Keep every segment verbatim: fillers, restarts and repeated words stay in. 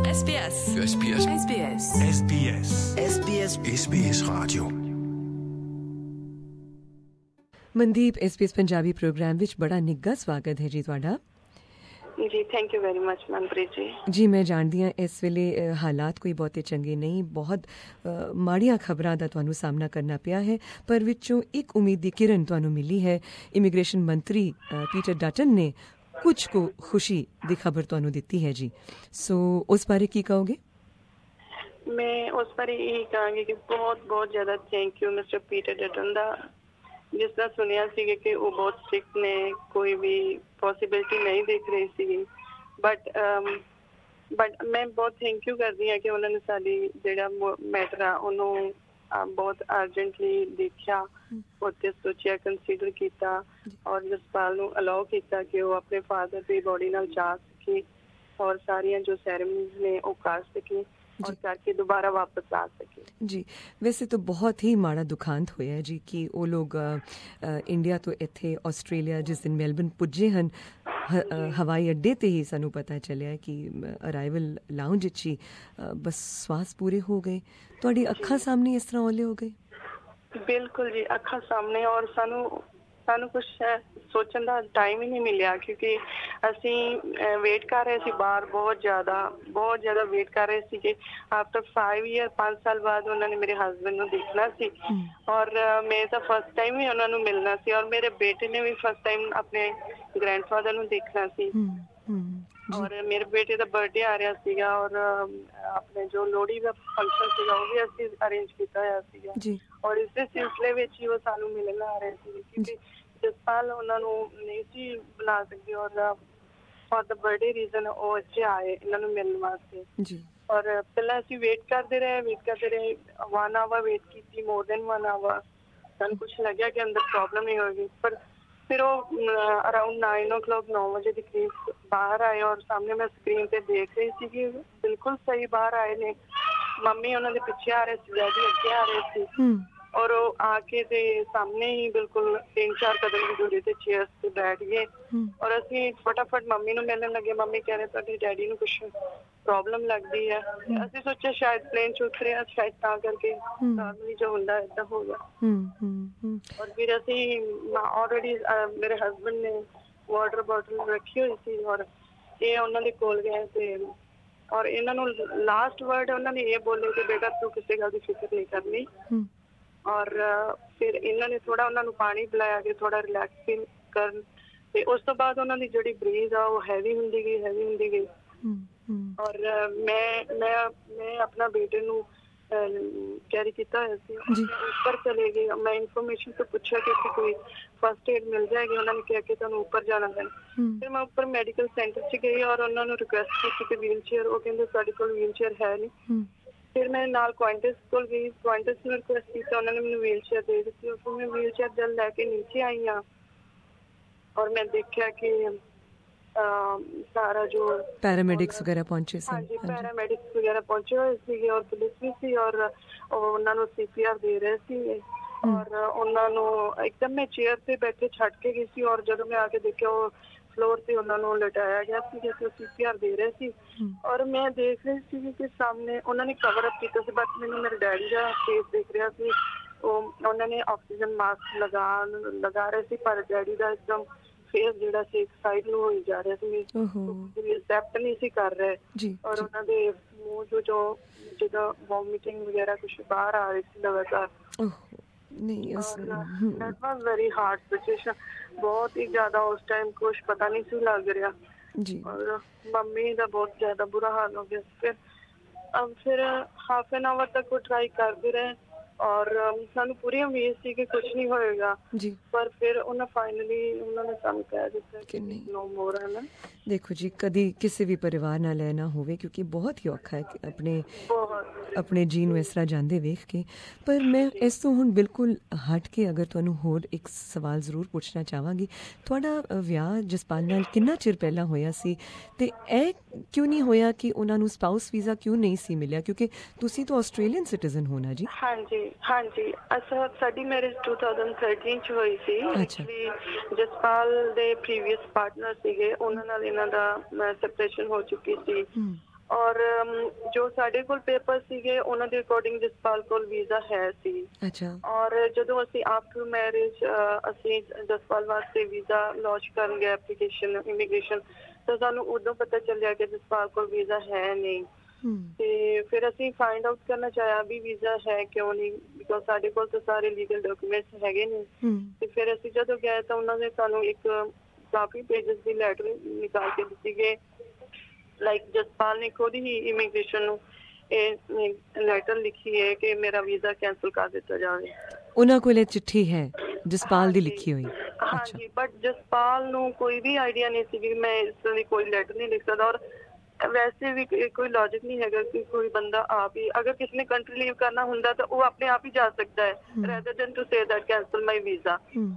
S B S S B S S B S S B S S B S S B S Radio। Mandeep S B S Punjabi program ਵਿੱਚ ਬੜਾ ਨਿੱਘਾ ਸਵਾਗਤ ਹੈ ਜੀ ਤੁਹਾਡਾ। ਜੀ thank you very much Manpreet ji. ਜੀ ਮੈਂ ਜਾਣਦੀ ਹਾਂ ਇਸ ਵੇਲੇ ਅ, ਹਾਲਾਤ ਕੋਈ ਬਹੁਤੇ ਚੰਗੇ ਨਹੀਂ, ਬਹੁਤ ਅ, ਮਾੜੀਆਂ ਖਬਰਾਂ ਦਾ ਤੁਹਾਨੂੰ ਸਾਹਮਣਾ ਕਰਨਾ ਪਿਆ ਹੈ, ਪਰ ਵਿੱਚੋਂ ਇੱਕ ਉਮੀਦ ਦੀ ਕਿਰਨ ਤੁਹਾਨੂੰ ਮਿਲੀ ਹੈ। ਇਮੀਗ੍ਰੇਸ਼ਨ ਮੰਤਰੀ ਅ, ਪੀਟਰ ਡਟਨ ਨੇ ਕੁਝ ਕੁ ਖੁਸ਼ੀ ਦੀ ਖਬਰ ਤੁਹਾਨੂੰ ਦਿੱਤੀ ਹੈ ਜੀ, ਸੋ ਉਸ ਬਾਰੇ ਕੀ ਕਹੋਗੇ? ਮੈਂ ਉਸ ਬਾਰੇ ਇਹ ਕਹਾਂਗੀ ਕਿ ਬਹੁਤ ਬਹੁਤ ਜ਼ਿਆਦਾ thank you mister Peter Dutton ਦਾ। ਜਿਸ ਤਰ੍ਹਾਂ ਸੁਣਿਆ ਸੀਗਾ ਕਿ ਉਹ ਬਹੁਤ ਸਟ੍ਰਿਕਟ ਨੇ, ਕੋਈ ਵੀ ਪੋਸੀਬਿਲਿਟੀ ਨਹੀਂ ਦੇਖ ਰਹੀ ਸੀਗੀ, ਬਟ ਬਟ ਮੈਂ ਬਹੁਤ ਥੈਂਕ ਯੂ ਕਰਦੀ ਹਾਂ ਕਿ ਉਹਨਾਂ ਨੇ ਸਾਡੀ ਜਿਹੜਾ ਮੈਟਰ ਆ ਉਹਨੂੰ ਬਹੁਤ ਅਰਜੈਂਟਲੀ ਦੇਖਿਆ, ਉੱਤੇ ਸੋਚਿਆ, ਕੰਸੀਡਰ ਕੀਤਾ ਔਰ ਜਸਪਾਲ ਨੂੰ ਅਲਾਓ ਕੀਤਾ ਕਿ ਉਹ ਆਪਣੇ ਫਾਦਰ ਦੀ ਬੋਡੀ ਨਾਲ ਜਾ ਸਕੇ ਔਰ ਸਾਰੀਆਂ ਜੋ ਸੈਰੇਮਨੀਜ਼ ਨੇ ਉਹ ਕਰ ਸਕੇ ਔਰ ਕਰਕੇ ਦੁਬਾਰਾ ਵਾਪਸ ਆ ਸਕੇ। ਜੀ ਵੈਸੇ ਤਾਂ ਬਹੁਤ ਹੀ ਮਾੜਾ ਦੁਖਾਂਤ ਹੋਇਆ ਜੀ ਕਿ ਉਹ ਲੋਕ ਇੰਡੀਆ ਤੋਂ ਇੱਥੇ ਆਸਟ੍ਰੇਲੀਆ ਜਿਸ ਦਿਨ ਮੈਲਬਰਨ ਪੁੱਜੇ ਹਨ, ਹਵਾਈ ਅੱਡੇ ਤੇ ਹੀ ਸਾਨੂੰ ਪਤਾ ਚੱਲਿਆ ਕਿ ਅਰਾਈਵਲ ਲਾਉਂਜ ਵਿੱਚ ਹੀ ਬਸ ਸਵਾਸ ਪੂਰੇ ਹੋ ਗਏ। ਤੁਹਾਡੀ ਅੱਖਾਂ ਸਾਹਮਣੇ ਇਸ ਤਰ੍ਹਾਂ ਓਲੇ ਹੋ ਗਏ? ਬਿਲਕੁਲ ਜੀ, ਅੱਖਾਂ ਸਾਹਮਣੇ। ਔਰ ਸਾਨੂੰ ਸਾਨੂੰ ਕੁਛ ਸੋਚਣ ਦਾ ਟਾਈਮ ਹੀ ਨਹੀਂ ਮਿਲਿਆ ਕਿਉਂਕਿ ਅਸੀਂ ਵੇਟ ਕਰ ਰਹੇ ਸੀ ਬਾਹਰ, ਬਹੁਤ ਜ਼ਿਆਦਾ ਬਹੁਤ ਜ਼ਿਆਦਾ ਵੇਟ ਕਰ ਰਹੇ ਸੀ ਕਿ ਆਫਟਰ ਫਾਈਵ ਈਅਰ ਪੰਜ ਸਾਲ ਬਾਅਦ ਉਹਨਾਂ ਨੇ ਮੇਰੇ ਹਸਬੈਂਡ ਨੂੰ ਦੇਖਣਾ ਸੀ ਔਰ ਮੈਂ ਤਾਂ ਫਸਟ ਟਾਈਮ ਹੀ ਉਹਨਾਂ ਨੂੰ ਮਿਲਣਾ ਸੀ ਔਰ ਮੇਰੇ ਬੇਟੇ ਨੇ ਵੀ ਫਸਟ ਟਾਈਮ ਆਪਣੇ ਗ੍ਰੈਂਡਫਾਦਰ ਨੂੰ ਦੇਖਣਾ ਸੀ ਔਰ ਮੇਰੇ ਬੇਟੇ ਦਾ ਬਰਥਡੇ ਆ ਰਿਹਾ ਸੀਗਾ ਔਰ ਆਪਣੇ ਜੋ ਲੋਹੜੀ ਦਾ ਫੰਕਸ਼ਨ ਸੀਗਾ ਉਹ ਵੀ ਅਸੀਂ ਅਰੇਂਜ ਕੀਤਾ ਹੋਇਆ ਸੀਗਾ ਔਰ ਇਸੇ ਸਿਲਸਿਲੇ ਵਿੱਚ ਹੀ ਉਹ ਸਾਨੂੰ ਮਿਲਣ ਆ ਰਹੇ ਸੀ ਕਿਉਂਕਿ ਜਸਪਾਲ ਉਹਨਾਂ ਨੂੰ ਨਹੀਂ ਸੀ ਬੁਲਾ ਸਕਦੇ ਔਰ ਫॉर द ਬਰਥਡੇ ਰੀਜ਼ਨ ਉਹ ਇੱਥੇ ਆਏ ਇਹਨਾਂ ਨੂੰ ਮਿਲਣ ਵਾਸਤੇ। ਔਰ ਪਹਿਲਾਂ ਅਸੀਂ ਵੇਟ ਕਰਦੇ ਰਹੇ ਵੇਟ ਕਰਦੇ ਰਹੇ ਵਨ ਆਵਰ ਵੇਟ ਕੀਤੀ, ਮੋਰ ਦੈਨ ਵਨ ਆਵਰ। ਸਾਨੂੰ ਕੁਛ ਲੱਗਿਆ ਕਿ ਅੰਦਰ ਪ੍ਰੋਬਲਮ ਨਹੀਂ ਹੋਏਗੀ, ਪਰ ਫਿਰ ਉਹ ਅਰਾਊਂਡ ਨਾइन ओ क्लॉक ਨੌ ਵਜੇ ਦੇ ਕਰੀਬ ਬਾਹਰ ਆਏ ਔਰ ਸਾਹਮਣੇ ਮੈਂ ਸਕਰੀਨ ਤੇ ਦੇਖ ਰਹੀ ਸੀ ਕਿ ਬਿਲਕੁਲ ਸਹੀ ਬਾਹਰ ਆਏ ਨੇ। ਮੰਮੀ ਉਹਨਾਂ ਦੇ ਪਿੱਛੇ ਆ ਰਹੇ ਸੀ, ਡੈਡੀ ਅੱਗੇ ਆ ਰਹੇ ਸੀ ਔਰ ਉਹ ਆ ਕੇ ਤੇ ਸਾਹਮਣੇ ਹੀ ਬਿਲਕੁਲ ਤਿੰਨ ਚਾਰ ਕਦਮ ਦੀ ਦੂਰੀ ਤੇ ਚੇਅਰਸ ਤੇ ਬੈਠ ਗਏ ਔਰ ਅਸੀਂ ਫਟਾਫਟ ਮੰਮੀ ਨੂੰ ਮਿਲਣ ਲੱਗੇ। ਮੰਮੀ ਕਹਿ ਰਹੇ ਤੁਹਾਡੇ ਡੈਡੀ ਨੂੰ ਕੁਛ ਪ੍ਰੋਬਲਮ ਲੱਗਦੀ ਹੈ। ਅਸੀਂ ਸੋਚਿਆ ਸ਼ਾਇਦ ਪਲੇਨ ਚ ਉਤਰਿਆ, ਸ਼ਾਇਦ ਤਾਂ ਕਰਕੇ ਨਾਰਮਲੀ ਜੋ ਹੁੰਦਾ ਏਦਾਂ ਹੋ ਗਿਆ। ਔਰ ਫਿਰ ਅਸੀਂ ਆਲਰੇਡੀ ਮੇਰੇ ਹਸਬੈਂਡ ਨੇ ਵਾਟਰ ਬੋਟਲ ਰੱਖੀ ਹੋਈ ਸੀ ਔਰ ਇਹ ਉਹਨਾਂ ਦੇ ਕੋਲ ਗਏ ਤੇ ਔਰ ਇਹਨਾਂ ਨੂੰ ਲਾਸਟ ਵਰਡ ਉਹਨਾਂ ਨੇ ਇਹ ਬੋਲੇ ਕਿ ਬੇਟਾ ਤੂੰ ਕਿਸੇ ਗੱਲ ਦੀ ਫਿਕਰ ਨਹੀਂ ਕਰਨੀ। ਔਰ ਫਿਰ ਇਹਨਾਂ ਨੇ ਥੋੜਾ ਉਹਨਾਂ ਨੂੰ ਪਾਣੀ ਪਿਲਾਇਆ ਕਿ ਥੋੜਾ ਰਿਲੈਕਸ ਫੀਲ ਕਰਨ ਤੇ ਉਸ ਤੋਂ ਬਾਅਦ ਉਹਨਾਂ ਦੀ ਜਿਹੜੀ ਬਰੀਥ ਆ ਉਹ ਹੈਵੀ ਹੁੰਦੀ ਗਈ ਹੈਵੀ ਹੁੰਦੀ ਗਈ ਔਰ ਮੈਂ ਮੈਂ ਮੈਂ ਆਪਣਾ ਬੇਟੇ ਨੂੰ ਕੈਰੀ ਕੀਤਾ ਹੋਇਆ ਸੀ, ਉੱਪਰ ਚਲੇ ਗਈ। ਮੈਂ ਇਨਫੋਰਮੇਸ਼ਨ ਤੋਂ ਪੁੱਛਿਆ ਕਿ ਇੱਥੇ ਕੋਈ ਫਸਟ ਏਡ ਮਿਲ ਜਾਏਗੀ, ਉਹਨਾਂ ਨੇ ਕਿਹਾ ਕਿ ਤੁਹਾਨੂੰ ਉੱਪਰ ਜਾਣਾ ਪੈਣਾ। ਫਿਰ ਮੈਂ ਉੱਪਰ ਮੈਡੀਕਲ ਸੈਂਟਰ 'ਚ ਗਈ ਔਰ ਉਹਨਾਂ ਨੂੰ ਰਿਕੁਐਸਟ ਕੀਤੀ ਕਿ ਵੀਲ ਚੇਅਰ, ਉਹ ਕਹਿੰਦੇ ਸਾਡੇ ਕੋਲ ਵੀਲ ਚੇਅਰ ਹੈ ਨਹੀਂ। ਫਿਰ ਮੈਂ ਨਾਲ ਕੁਆਂਟਸ ਕੋਲ ਗਈ, ਕੁਆਂਟਸ ਨੂੰ ਰਿਕੁਐਸਟ ਕੀਤਾ, ਉਹਨਾਂ ਨੇ ਮੈਨੂੰ ਵੀਲ ਚੇਅਰ ਦੇ ਦਿੱਤੀ। ਫਿਰ ਮੈਂ ਵੀਲ ਚੇਅਰ ਜਦ ਲੈ ਕੇ ਨੀਚੇ ਆਈ ਹਾਂ ਔਰ ਮੈਂ ਦੇਖਿਆ ਕਿ ਸਾਰਾ ਜੋ ਪੈਰਾਮੈਡਿਕਸ ਵਗੈਰਾ ਪਹੁੰਚੇ ਸੀ। ਹਾਂਜੀ, ਪੈਰਾਮੈਡਿਕਸ ਵਗੈਰਾ ਪਹੁੰਚੇ ਹੋਏ ਸੀਗੇ ਔਰ ਪੁਲਿਸ ਵੀ ਸੀ ਔਰ ਉਹਨਾਂ ਨੂੰ ਸੀ ਪੀ ਆਰ ਦੇ ਰਹੇ ਸੀ ਔਰ ਉਹਨਾਂ ਨੂੰ ਇੱਕਦਮ ਮੈਂ ਚੇਅਰ ਤੇ ਬੈਠੇ ਛੱਡ ਕੇ ਗਈ ਸੀ ਔਰ ਜਦੋਂ ਮੈਂ ਆ ਕੇ ਦੇਖਿਆ ਉਹ ਫਲੋਰ ਤੇ ਉਹਨਾਂ ਨੂੰ ਲਟਾਇਆ ਗਿਆ ਸੀ ਜਿੱਥੇ ਸੀ ਪੀ ਆਰ ਦੇ ਰਹੇ ਸੀ ਔਰ ਮੈਂ ਦੇਖ ਰਹੀ ਸੀ ਕਿ ਸਾਹਮਣੇ ਉਹਨਾਂ ਨੇ ਕਵਰ ਅਪ ਕੀਤਾ ਸੀ, ਬਟ ਮੈਨੂੰ ਮੇਰੇ ਡੈਡੀ ਦਾ ਫੇਸ ਦਿਖ ਰਿਹਾ ਸੀ। ਉਹ ਉਹਨਾਂ ਨੇ ਆਕਸੀਜਨ ਮਾਸਕ ਲਗਾ ਲਗਾ ਰਹੇ ਸੀ ਪਰ ਡੈਡੀ ਦਾ ਇੱਕਦਮ ਫੇਸ ਜਿਹੜਾ ਸੀ ਇੱਕ ਸਾਈਡ ਨੂੰ ਹੋਈ ਜਾ ਰਿਹਾ ਸੀ, ਐਕਸੈਪਟ ਨਹੀਂ ਸੀ ਕਰ ਰਹੇ ਔਰ ਉਹਨਾਂ ਦੇ ਮੂੰਹ ਚੋਂ ਜੋ ਜਿੱਦਾਂ ਵੋਮਿਟਿੰਗ ਵਗੈਰਾ ਕੁਛ ਬਾਹਰ ਆ ਰਹੀ ਸੀ ਲਗਾਤਾਰ। ਨਹੀਂ that was very hard situation, ਬਹੁਤ ਹੀ ਜ਼ਿਆਦਾ ਉਸ ਟਾਈਮ ਕੁਛ ਪਤਾ ਨਹੀਂ ਸੀ ਲੱਗ ਰਿਹਾ ਔਰ ਮੰਮੀ ਦਾ ਬਹੁਤ ਜ਼ਿਆਦਾ ਬੁਰਾ ਹਾਲ ਹੋ ਗਿਆ। ਫਿਰ ਫਿਰ ਹਾਫ ਐਨ ਆਵਰ ਤੱਕ ਉਹ ਟਰਾਈ ਕਰਦੇ ਰਹੇ ਔਰ ਸਾਨੂੰ ਪੂਰੀ ਉਮੀਦ ਸੀ ਕਿ ਕੁਛ ਨਹੀਂ ਹੋਏਗਾ, ਪਰ ਫਿਰ ਉਹਨਾਂ ਫਾਈਨਲੀ ਉਹਨਾਂ ਨੇ ਸਾਨੂੰ ਕਹਿ ਦਿੱਤਾ ਕਿ ਨੋ ਮੋਰ ਹੈ ਨਾ। ਦੇਖੋ ਜੀ, ਕਦੀ ਕਿਸੇ ਵੀ ਪਰਿਵਾਰ ਨਾਲ ਲੈਣਾ ਹੋਵੇ ਕਿਉਂਕਿ ਬਹੁਤ ਹੀ ਔਖਾ ਹੈ ਆਪਣੇ ਆਪਣੇ ਜੀ ਨੂੰ ਇਸ ਤਰ੍ਹਾਂ ਜਾਂਦੇ ਵੇਖ ਕੇ। ਪਰ ਮੈਂ ਇਸ ਤੋਂ ਹੁਣ ਬਿਲਕੁਲ ਹਟ ਕੇ ਅਗਰ ਤੁਹਾਨੂੰ ਹੋਰ ਇੱਕ ਸਵਾਲ ਜ਼ਰੂਰ ਪੁੱਛਣਾ ਚਾਹਾਂਗੀ। ਤੁਹਾਡਾ ਵਿਆਹ ਜਸਪਾਲ ਨਾਲ ਕਿੰਨਾ ਚਿਰ ਪਹਿਲਾਂ ਹੋਇਆ ਸੀ ਅਤੇ ਇਹ ਕਿਉਂ ਨਹੀਂ ਹੋਇਆ ਕਿ ਉਹਨਾਂ ਨੂੰ ਸਪਾਊਸ ਵੀਜ਼ਾ ਕਿਉਂ ਨਹੀਂ ਸੀ ਮਿਲਿਆ? ਕਿਉਂਕਿ ਤੁਸੀਂ ਤਾਂ ਆਸਟ੍ਰੇਲੀਅਨ ਸਿਟੀਜ਼ਨ ਹੋ ਨਾ ਜੀ। ਹਾਂਜੀ ਹਾਂਜੀ, ਅਸਾਂ ਸਾਡੀ ਮੈਰਿਜ ਟੂ ਥਾਊਜ਼ੈਂਡ ਥਰਟੀਨ 'ਚ ਹੋਈ ਸੀ। ਐਕਚੁਅਲੀ ਜਸਪਾਲ ਦੇ ਪ੍ਰੀਵੀਅਸ ਪਾਰਟਨਰ ਸੀਗੇ, ਉਹਨਾਂ ਨਾਲ ਇਹਨਾਂ ਦਾ ਸੈਪਰੇਸ਼ਨ ਹੋ ਚੁੱਕੀ ਸੀ ਔਰ ਜੋ ਸਾਡੇ ਕੋਲ ਪੇਪਰ ਸੀਗੇ ਉਹਨਾਂ ਦੇ ਅਕੋਰਡਿੰਗ ਜਸਪਾਲ ਕੋਲ ਵੀਜ਼ਾ ਹੈ ਸੀ। ਅੱਛਾ। ਔਰ ਜਦੋਂ ਅਸੀਂ ਆਫਟਰ ਮੈਰਿਜ ਅਸੀਂ ਜਸਪਾਲ ਵਾਸਤੇ ਵੀਜ਼ਾ ਲਾਂਚ ਕਰਨ ਗਏ ਐਪਲੀਕੇਸ਼ਨ ਇਮੀਗ੍ਰੇਸ਼ਨ, ਤਾਂ ਸਾਨੂੰ ਉਦੋਂ ਪਤਾ ਚੱਲਿਆ ਕਿ ਜਸਪਾਲ ਕੋਲ ਵੀਜ਼ਾ ਹੈ ਨਹੀਂ। ਤੇ ਫਿਰ ਅਸੀਂ ਫਾਈਂਡ ਆਊਟ ਕਰਨਾ ਚਾਹਿਆ ਵੀ ਵੀਜ਼ਾ ਹੈ ਕਿਉਂ ਨਹੀਂ, ਬਿਕੋਜ਼ ਸਾਡੇ ਕੋਲ ਤਾਂ ਸਾਰੇ ਲੀਗਲ ਡਾਕੂਮੈਂਟਸ ਹੈਗੇ ਨੇ। ਤੇ ਫਿਰ ਅਸੀਂ ਜਦੋਂ ਗਏ ਤਾਂ ਉਹਨਾਂ ਨੇ ਸਾਨੂੰ ਇੱਕ ਕਾਫੀ ਪੇਜਸ ਦੀ ਲੈਟਰ ਨਿਕਾਲ ਕੇ ਦਿੱਤੀ ਗਈ, ਲਾਈਕ ਜਸਪਾਲ ਨੇ ਖੁਦ ਹੀ ਇਮੀਗ੍ਰੇਸ਼ਨ ਨੂੰ ਇਹ ਲੈਟਰ ਲਿਖੀ ਹੈ ਕਿ ਮੇਰਾ ਵੀਜ਼ਾ ਕੈਂਸਲ ਕਰ ਦਿੱਤਾ ਜਾਵੇ। ਉਹਨਾਂ ਕੋਲ ਇਹ ਚਿੱਠੀ ਹੈ ਜਸਪਾਲ ਦੀ ਲਿਖੀ ਹੋਈ? ਹਾਂਜੀ, ਬਟ ਜਸਪਾਲ ਨੂੰ ਕੋਈ ਵੀ ਆਈਡੀਆ ਨਹੀਂ ਸੀ ਕਿ ਮੈਂ ਇਸ ਤਰ੍ਹਾਂ ਦੀ ਕੋਈ ਲੈਟਰ ਨਹੀਂ ਲਿਖ ਸਕਦਾ। ਔਰ ਵੈਸੇ ਵੀ ਕੋਈ ਲੌਜਿਕ ਨਹੀਂ ਹੈਗਾ ਕਿ ਕੋਈ ਬੰਦਾ ਆਪ ਹੀ, ਅਗਰ ਕਿਸੇ ਨੇ ਕੰਟਰੀ ਲੀਵ ਕਰਨਾ ਹੁੰਦਾ ਤਾਂ ਉਹ ਆਪਣੇ ਆਪ ਹੀ ਜਾ ਸਕਦਾ ਹੈ, rather than to say that cancel my visa.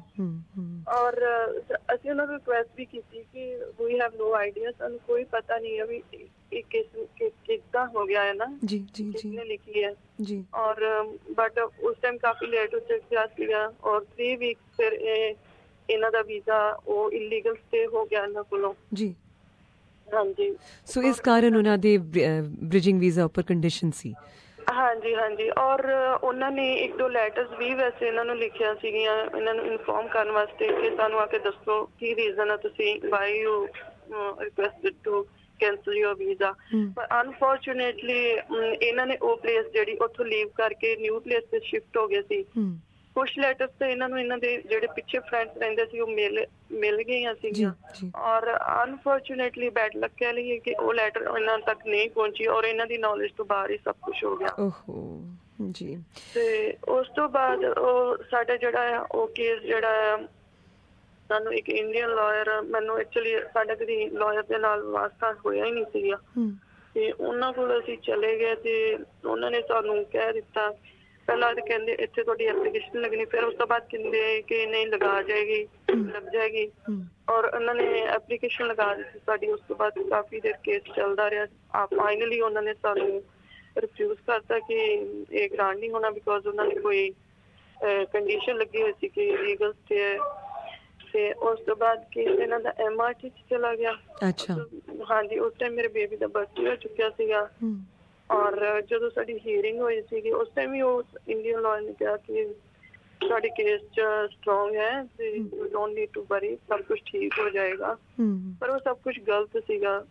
ਔਰ ਅਸੀਂ ਉਹਨਾਂ ਨੂੰ ਰਿਕੁਐਸਟ ਵੀ ਕੀਤੀ ਕਿ ਵੀ ਹੈਵ ਨੋ ਆਈਡੀਆ, ਸਾਨੂੰ ਕੋਈ ਪਤਾ ਨਹੀਂ ਹੈ ਵੀ ਇਹ ਕਿਸ ਕਿੱਦਾਂ ਹੋ ਗਿਆ ਹੈ ਨਾ, ਜੀ ਜੀ ਜੀ ਕਿਸਨੇ ਲਿਖੀ ਹੈ ਜੀ। ਔਰ ਬਟ ਉਸ ਟਾਈਮ ਕਾਫੀ ਲੇਟ ਹੋ ਚੁੱਕਿਆ ਸੀਗਾ ਔਰ ਥ੍ਰੀ ਵੀਕਸ ਫਿਰ ਇਹ ਇਹਨਾਂ ਦਾ ਵੀਜ਼ਾ ਉਹ ਇਲੀਗਲ ਸਟੇ ਹੋ ਗਿਆ ਇਹਨਾਂ ਕੋਲੋਂ ਜੀ। ਹਾਂਜੀ, ਸੋ ਇਸ ਕਾਰਨ ਉਹਨਾਂ ਦੇ ਬ੍ਰਿਜਿੰਗ ਵੀਜ਼ਾ ਉੱਪਰ ਕੰਡੀਸ਼ਨ ਸੀ। ਹਾਂਜੀ ਹਾਂਜੀ, ਔਰ ਉਹਨਾਂ ਨੇ ਇੱਕ ਦੋ ਲੈਟਰਸ ਵੀ ਵੈਸੇ ਇਹਨਾਂ ਨੂੰ ਲਿਖਿਆ ਸੀਗੀਆਂ ਇਹਨਾਂ ਨੂੰ ਇਨਫੋਰਮ ਕਰਨ ਵਾਸਤੇ ਕਿ ਸਾਨੂੰ ਆ ਕੇ ਦੱਸੋ ਕੀ ਰੀਜ਼ਨ ਆ ਤੁਸੀਂ why you requested to cancel your visa. ਪਰ ਅਨਫੋਰਚੂਨੇਟਲੀ ਇਹਨਾਂ ਨੇ ਉਹ ਪਲੇਸ ਜਿਹੜੀ ਉੱਥੋਂ ਲੀਵ ਕਰਕੇ ਨਿਊ ਪਲੇਸ ਤੇ ਸ਼ਿਫਟ ਹੋ ਗਏ ਸੀ। ਕੁਛ ਲੈਟਰਸ ਤੇ ਇਹਨਾਂ ਨੂੰ ਇਹਨਾਂ ਦੇ ਜਿਹੜੇ ਪਿੱਛੇ ਫਰੈਂਡਸ ਰਹਿੰਦੇ ਸੀ ਉਹ ਮਿਲ ਮਿਲ ਗਈਆਂ ਸੀਗੀਆਂ। ਔਰ ਅਨਫੋਰਚੂਨੇਟਲੀ ਬੈਡ ਲੱਕ ਕਹਿ ਲਈਏ ਕਿ ਉਹ ਲੈਟਰ ਇਹਨਾਂ ਤੱਕ ਨਹੀਂ ਪਹੁੰਚੀ ਔਰ ਇਹਨਾਂ ਦੀ ਨੌਲੇਜ ਤੋਂ ਬਾਹਰ ਹੀ ਸਭ ਕੁਛ ਹੋ ਗਿਆ। ਜੀ, ਤੇ ਉਸ ਤੋਂ ਬਾਅਦ ਉਹ ਸਾਡਾ ਜਿਹੜਾ ਆ ਉਹ ਕੇਸ ਜਿਹੜਾ ਆ ਸਾਨੂੰ ਇੱਕ ਇੰਡੀਅਨ ਲਾਇਰ, ਮੈਨੂੰ ਐਕਚੁਅਲੀ ਸਾਡਾ ਕਦੀ ਲਾਇਰ ਦੇ ਨਾਲ ਵਾਸਤਾ ਹੋਇਆ ਹੀ ਨਹੀਂ ਸੀਗਾ, ਤੇ ਉਹਨਾਂ ਕੋਲ ਅਸੀਂ ਚਲੇ ਗਏ ਤੇ ਉਹਨਾਂ ਨੇ ਸਾਨੂੰ ਕਹਿ ਦਿੱਤਾ, ਪਹਿਲਾਂ ਤਾਂ ਕਹਿੰਦੇ ਇੱਥੇ ਤੁਹਾਡੀ ਐਪਲੀਕੇਸ਼ਨ ਲੱਗਣੀ, ਫਿਰ ਉਸ ਤੋਂ ਬਾਅਦ ਕਹਿੰਦੇ ਕਿ ਨਹੀਂ ਲਗਾ ਜਾਏਗੀ ਲੱਗ ਜਾਏਗੀ। ਔਰ ਉਹਨਾਂ ਨੇ ਐਪਲੀਕੇਸ਼ਨ ਲਗਾ ਦਿੱਤੀ ਸਾਡੀ। ਉਸ ਤੋਂ ਬਾਅਦ ਕਾਫੀ ਦੇਰ ਕੇਸ ਚੱਲਦਾ ਰਿਹਾ। ਫਾਈਨਲੀ ਉਹਨਾਂ ਨੇ ਸਾਨੂੰ ਰਿਫਿਊਜ਼ ਕਰਤਾ ਕਿ ਇਹ ਗ੍ਰਾਂਟ ਨਹੀਂ ਹੋਣਾ, ਬਿਕੋਜ਼ ਉਹਨਾਂ ਨੇ ਕੋਈ ਕੰਡੀਸ਼ਨ ਲੱਗੀ ਹੋਈ ਸੀ ਕਿ ਲੀਗਲ ਸਟੇ। ਤੇ ਉਸ ਤੋਂ ਬਾਅਦ ਕੇਸ ਇਹਨਾਂ ਦਾ ਐਮ ਆਰ ਟੀ ਚ ਚਲਾ ਗਿਆ। ਅੱਛਾ, ਹਾਂਜੀ, ਉਸ ਟਾਈਮ ਮੇਰੇ ਬੇਬੀ ਦਾ ਬਰਥਡੇ ਹੋ ਚੁੱਕਿਆ ਸੀਗਾ। ਔਰ ਜਦੋਂ ਸਾਡੀ ਹੀਅਰਿੰਗ ਹੋਈ ਸੀਗੀ ਉਸ ਟਾਈਮ ਵੀ ਉਹ ਇੰਡੀਅਨ ਲਾਅਰ ਨੇ ਕਿਹਾ ਕਿ ਸਾਡੇ ਕੇਸ ਚ ਸਟਰੋਂਗ ਹੈ ਤੇ you don't need to worry, ਸਭ ਕੁਝ ਠੀਕ ਹੋ ਜਾਏਗਾ। ਪਰ ਉਹ ਸਭ ਕੁਝ ਗਲਤ ਸੀਗਾ,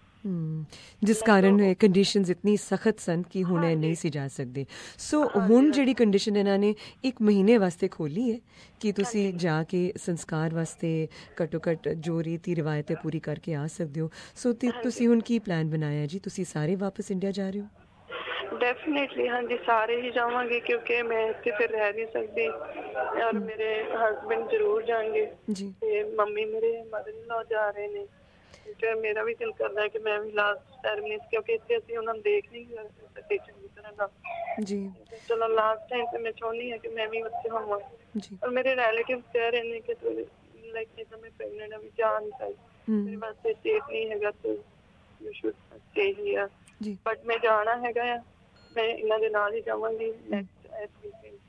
ਜਿਸ ਕਾਰਨ ਕੰਡੀਸ਼ਨਸ ਇਤਨੀ ਸਖਤ ਸਨ ਕਿ ਹੁਣ ਇਹ ਨਹੀਂ ਸੀ ਜਾ ਸਕਦੇ। ਸੋ ਹੁਣ ਜਿਹੜੀ ਕੰਡੀਸ਼ਨ ਇਹਨਾਂ ਨੇ ਇੱਕ ਮਹੀਨੇ ਵਾਸਤੇ ਖੋਲੀ ਹੈ ਕਿ ਤੁਸੀਂ ਜਾ ਕੇ ਸੰਸਕਾਰ ਵਾਸਤੇ ਘੱਟੋ ਘੱਟ ਜੋ ਰੀਤੀ ਰਿਵਾਇਤ ਹੈ ਪੂਰੀ ਕਰਕੇ ਆ ਸਕਦੇ ਹੋ। ਸੋ ਤੁਸੀਂ ਹੁਣ ਕੀ ਪਲਾਨ ਬਣਾਇਆ ਜੀ? ਤੁਸੀਂ ਸਾਰੇ ਵਾਪਸ ਇੰਡੀਆ ਜਾ ਰਹੇ ਹੋ? ਡੈਫੀਨੇਟਲੀ ਹਾਂਜੀ, ਸਾਰੇ ਹੀ ਜਾਵਾਂਗੇ ਕਿਉਂਕਿ ਮੈਂ ਇੱਥੇ ਫਿਰ ਰਹਿ ਨਹੀਂ ਸਕਦੀ ਔਰ ਮੇਰੇ ਹਸਬੈਂਡ ਜ਼ਰੂਰ ਜਾਣਗੇ ਤੇ ਮੰਮੀ ਮੇਰੇ ਮਦਰ ਇਨ ਲਾ ਜਾ ਰਹੇ ਨੇ। ਫਿਰ ਮੇਰਾ ਵੀ ਦਿਲ ਕਰਦਾ ਹੈ ਕਿ ਮੈਂ ਵੀ ਲਾਸਟ ਸੈਰੇਮਨੀ, ਕਿਉਂਕਿ ਇੱਥੇ ਅਸੀਂ ਉਹਨਾਂ ਨੂੰ ਦੇਖ ਨਹੀਂ ਸਕਦੇ ਚੰਗੀ ਤਰ੍ਹਾਂ ਦਾ ਜੀ। ਚਲੋ ਲਾਸਟ ਟਾਈਮ ਤੇ ਮੈਂ ਚਾਹੁੰਦੀ ਹਾਂ ਕਿ ਮੈਂ ਵੀ ਉੱਥੇ ਹੋਵਾਂ। ਔਰ ਮੇਰੇ ਰਿਲੇਟਿਵ ਕਹਿ ਰਹੇ ਨੇ ਕਿ ਤੂੰ ਲਾਈਕ ਜਿੱਦਾਂ ਮੈਂ ਪ੍ਰੈਗਨੈਂਟ ਹਾਂ ਵੀ ਜਾ ਨਹੀਂ ਸਕਦੀ, ਮੇਰੇ ਵਾਸਤੇ ਸੇਫ ਨਹੀਂ ਹੈਗਾ, ਤੂੰ you should stay here. But ਮੈਂ ਜਾਣਾ ਹੈਗਾ ਆ, ਮੈਂ ਇਹਨਾਂ ਦੇ ਨਾਲ ਹੀ ਜਾਵਾਂਗੀ ਨੈਕਸਟ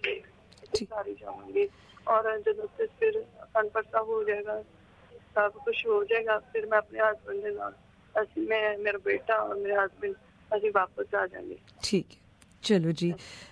ਵੀਕਐਂਡ ਸਾਰੀ ਜਾਵਾਂਗੀ। ਔਰ ਜਦੋਂ ਫਿਰ ਅਖੰਡ ਪਾਠ ਸਾਹਿਬ ਹੋ ਜਾਏਗਾ, ਸਭ ਕੁਛ ਹੋ ਜਾਏਗਾ, ਫਿਰ ਮੈਂ ਆਪਣੇ ਹਸਬੈਂਡ ਦੇ ਨਾਲ ਅਸੀਂ ਮੈਂ ਮੇਰਾ ਬੇਟਾ ਔਰ ਮੇਰੇ ਹਸਬੈਂਡ ਅਸੀਂ ਵਾਪਸ ਆ ਜਾਵਾਂਗੇ। ਠੀਕ ਹੈ, ਚਲੋ ਜੀ,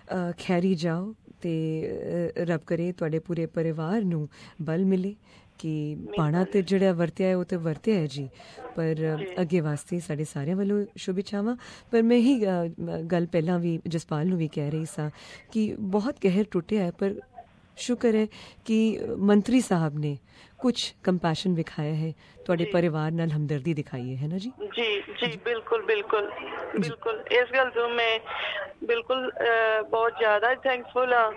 ਖੈਰੀ ਜਾਓ ਤੇ ਰੱਬ ਕਰੇ ਤੁਹਾਡੇ ਪੂਰੇ ਪਰਿਵਾਰ ਨੂੰ ਬਲ ਮਿਲੇ ਕਿ ਪਾਣਾ ਤੇ ਜਿਹੜਾ ਵਰਤਿਆ ਹੈ ਉਹ ਤੇ ਵਰਤਿਆ ਹੈ ਜੀ, ਪਰ ਅੱਗੇ ਵਾਸਤੇ ਸਾਡੇ ਸਾਰਿਆਂ ਵੱਲੋਂ ਸ਼ੁਭ ਇੱਛਾਵਾਂ। ਪਰ ਮੈਂ ਹੀ ਗੱਲ ਪਹਿਲਾਂ ਵੀ ਜਸਪਾਲ ਨੂੰ ਵੀ ਕਹਿ ਰਹੀ ਸਾਂ ਕਿ ਬਹੁਤ ਕਹਿਰ ਟੁੱਟਿਆ ਹੈ, ਪਰ ਸ਼ੁਕਰ ਹੈ ਕਿ ਮੰਤਰੀ ਸਾਹਿਬ ਨੇ ਕੁਛ ਕੰਪੈਸ਼ਨ ਵਿਖਾਇਆ ਹੈ, ਤੁਹਾਡੇ ਪਰਿਵਾਰ ਨਾਲ ਹਮਦਰਦੀ ਦਿਖਾਈ ਹੈ ਨਾ ਜੀ। ਜੀ ਜੀ ਬਿਲਕੁਲ ਬਿਲਕੁਲ ਬਿਲਕੁਲ, ਇਸ ਗੱਲ ਤੋਂ ਮੈਂ ਬਿਲਕੁਲ ਬਹੁਤ ਜ਼ਿਆਦਾ ਥੈਂਕਫੁਲ ਹਾਂ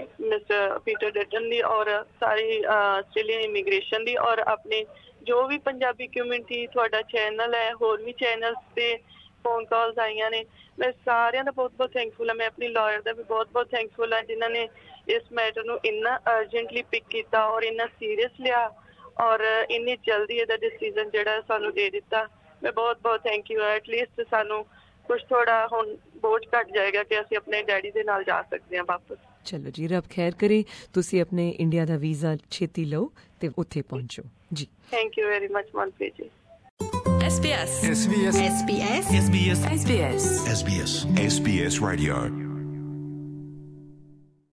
ਮਿਸਟਰ ਪੀਟਰ ਡਟਨ ਦੀ ਔਰ ਸਾਰੀ ਆਸਟ੍ਰੇਲੀਅਨ ਇਮੀਗ੍ਰੇਸ਼ਨ ਦੀ, ਔਰ ਆਪਣੇ ਜੋ ਵੀ ਪੰਜਾਬੀ ਕਮਿਊਨਿਟੀ ਤੁਹਾਡਾ ਚੈਨਲ ਹੈ, ਹੋਰ ਵੀ ਚੈਨਲਸ ਤੇ ਫੋਨ ਕਾਲਸ ਆਈਆਂ ਨੇ, ਮੈਂ ਸਾਰਿਆਂ ਦਾ ਬਹੁਤ ਬਹੁਤ ਥੈਂਕਫੁਲ ਹਾਂ। ਮੈਂ ਆਪਣੀ ਲਾਇਰ ਦਾ ਵੀ ਬਹੁਤ ਬਹੁਤ ਥੈਂਕਫੁਲ ਹਾਂ ਜਿਨ੍ਹਾਂ ਨੇ ਇਸ ਮੈਟਰ ਨੂੰ ਇੰਨਾ ਅਰਜੈਂਟਲੀ ਪਿਕ ਕੀਤਾ ਔਰ ਇੰਨਾ ਸੀਰੀਅਸ ਲਿਆ ਔਰ ਇੰਨੀ ਜਲਦੀ ਇਹਦਾ ਡਿਸੀਜ਼ਨ ਜਿਹੜਾ ਸਾਨੂੰ ਦੇ ਦਿੱਤਾ। ਮੈਂ ਬਹੁਤ ਬਹੁਤ ਥੈਂਕ ਯੂ। ਐਟਲੀਸਟ ਸਾਨੂੰ ਕੁਛ ਥੋੜਾ ਹੁਣ ਬੋਝ ਘੱਟ ਜਾਏਗਾ ਕਿ ਅਸੀਂ ਆਪਣੇ ਡੈਡੀ ਦੇ ਨਾਲ ਜਾ ਸਕਦੇ ਹਾਂ ਵਾਪਸ। ਚਲੋ ਜੀ, ਰੱਬ ਖੈਰ ਕਰੇ, ਤੁਸੀਂ ਆਪਣੇ ਇੰਡੀਆ ਦਾ ਵੀਜ਼ਾ ਛੇਤੀ ਲਓ ਤੇ ਉੱਥੇ ਪਹੁੰਚੋ ਜੀ। Thank you very much Manpreet ji. SBS SBS SBS SBS SBS SBS SBS Radio